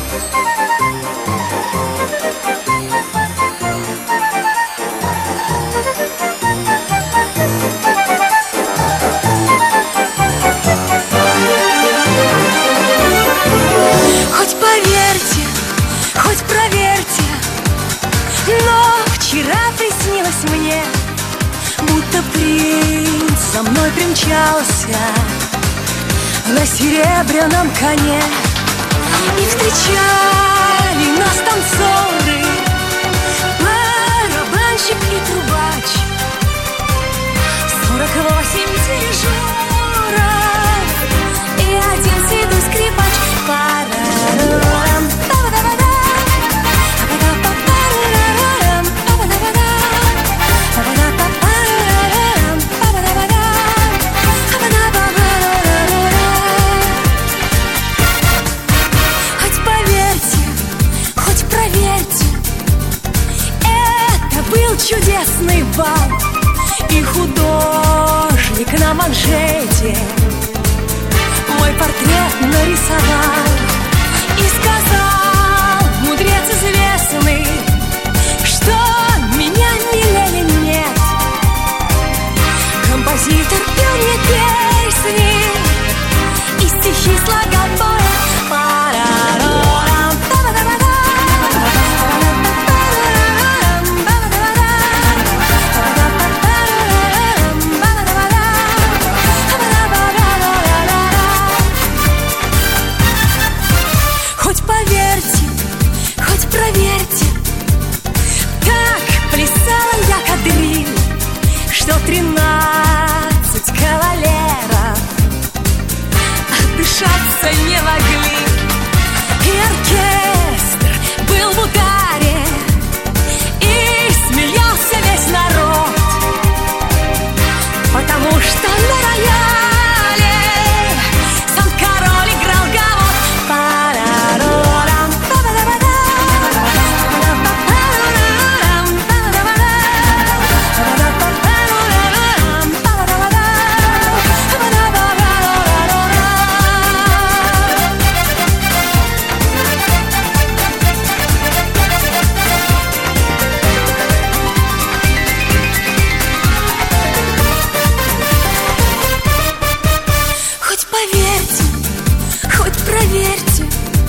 Хоть поверьте, хоть проверьте, но вчера приснилось мне, будто принц за мной примчался на серебряном коне. И встречали нас танцоры, барабанщик и трубач, 48 дирижеров и один седой скрипач. Хоть поверьте, хоть проверьте, это был чудесный бал, и художник на манжете мой портрет нарисовал и сказал, мудрец известный, что меня милее нет. Композитор пел мне песни и стихи слагал поэт. Хоть поверьте, хоть проверьте, так плясала я кадриль, что 13 кавалеров отдышаться не могли. И оркестр был в ударе, и смеялся весь народ, потому что на рояле сам король играл гавот. Поверьте, хоть проверьте,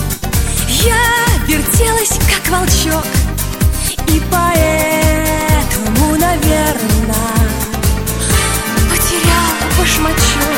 я вертелась, как волчок, и поэтому, наверное, потеряла башмачок.